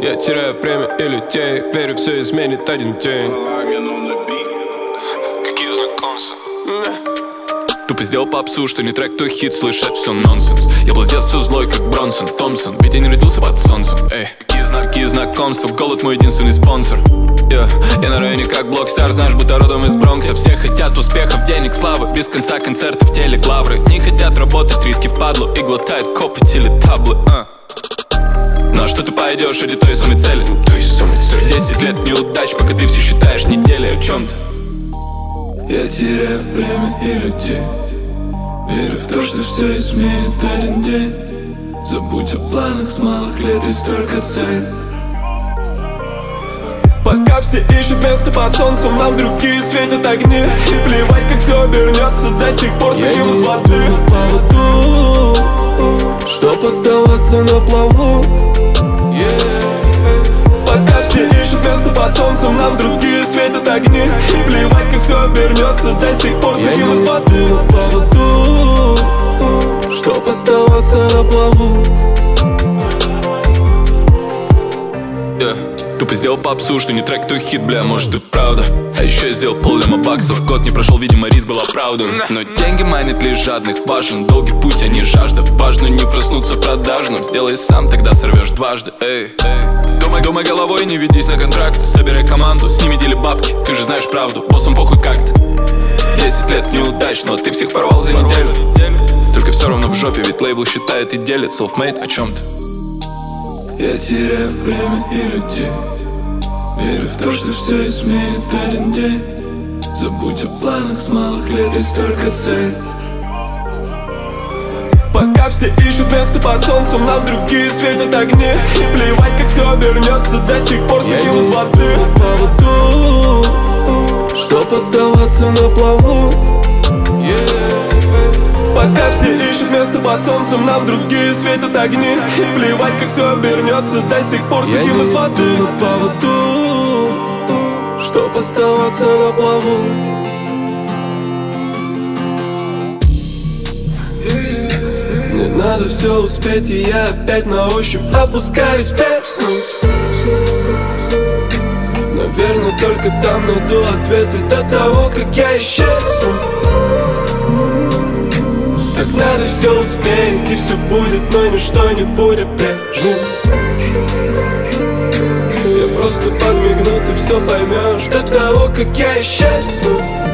Я теряю время и людей, верю, все изменит один день. Какие знакомства? Тупо сделал попсу, что не трек, то хит, слышать все нонсенс. Я был с детства злой, как Бронсон Томпсон, ведь я не родился под солнцем. Эй, какие знакомства, голод мой единственный спонсор. Я на районе как Блокстар, знаешь, будто родом из Бронкса. Все хотят успехов, денег, славы, без конца концертов, телеглавры. Не хотят работать, риски впадлу и глотают копы телетаблы. Ну а что ты пойдешь ради той самой цели? 10 лет неудач, пока ты все считаешь недели о чем-то. Я теряю время и людей, верю в то, что все изменит один день. Забудь о планах с малых лет, есть только цель. Пока все ищут место под солнцем, нам другие светят огни. И плевать, как все обернется, до сих пор сидим из воды. Поводу, чтоб оставаться на плаву. Пока все ищут место под солнцем, нам другие светят огни. И плевать, как все обернется, до сих пор сидим из воды. Поводу, чтоб оставаться на плаву. Тупо сделал попсу, что не трек, то хит, бля, может и правда. А еще я сделал поллема баксов, год не прошел, видимо, риск был оправдан. Но деньги манят лишь жадных, важен долгий путь, а не жажда. Важно не проснуться продажным, сделай сам, тогда сорвешь дважды. Эй, думай головой, не ведись на контракт. Собирай команду, с ними дели бабки, ты же знаешь правду, боссом похуй как-то. 10 лет неудач, но ты всех порвал за неделю. Только все равно в жопе, ведь лейбл считает и делит. Self-made о чем-то. Я теряю время и людей, верю в то, что все изменит один день. Забудь о планах с малых лет, есть только цель. Пока все ищут место под солнцем, нам другие светят огни. И плевать, как все обернется, до сих пор сидим из воды. Поводу, чтоб оставаться на плаву. Пока все ищут место под солнцем, нам другие светят огни. И плевать, как все обернется, до сих пор сидим из воды. На поводу, чтоб оставаться на плаву. Мне надо все успеть, и я опять на ощупь опускаюсь в песню. Наверное, только там найду ответы до того, как я исчезну. Так надо все успеть, и все будет, но ничто не будет прежним. Я просто подмигну, ты все поймешь до того, как я исчезну.